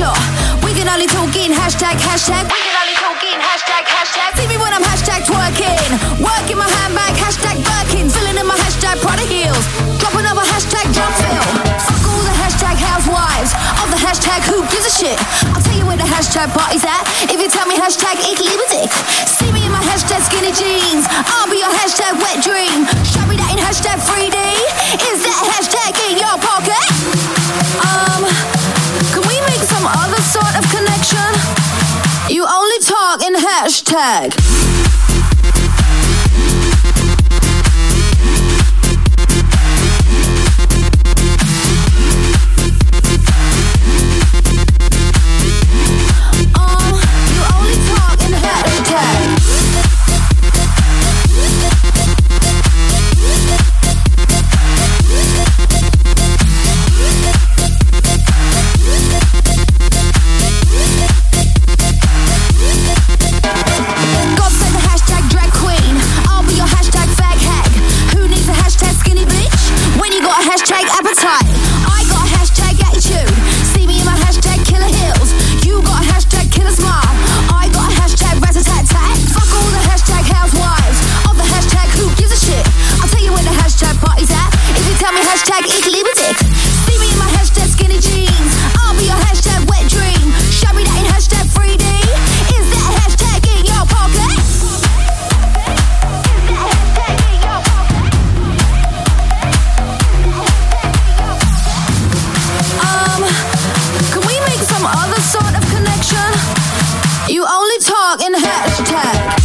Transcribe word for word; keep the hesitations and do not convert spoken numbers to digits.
sure. We can only talk in hashtag, hashtag. We can only talk in hashtag, hashtag. See me when I'm hashtag twerking. Working my handbag, hashtag Birkin. Filling in my hashtag Prada heels. Drop another hashtag drum fill. Fuck all the hashtag housewives. Of the hashtag who gives a shit. I'll tell you where the hashtag party's at. If you tell me hashtag ik liebe dich. See me in my hashtag skinny jeans. I'll be your hashtag wet dream. Show me that in hashtag three D. Is that hashtag in your pocket? Um, can we make some other sort of connection? You only talk in hashtag. Um, you only talk in hashtag. God save the hashtag drag queen. I'll be your hashtag fag hag. Who needs a hashtag skinny bitch when you got a hashtag appetite? I got a hashtag attitude. See me in my hashtag killer heels. You got a hashtag killer smile. I got a hashtag rat-a-tat-tat. Fuck all the hashtag housewives of the hashtag who gives a shit. I'll tell you where the hashtag party's at. If you tell me hashtag ik liebe dich. See me in my hashtag skinny jeans. I'll be your hashtag wet dream. Show me that in hashtag three D. Is that a hashtag in your pocket? Is that a hashtag in your pocket? Um, can we make some other sort of connection? You only talk in hashtag.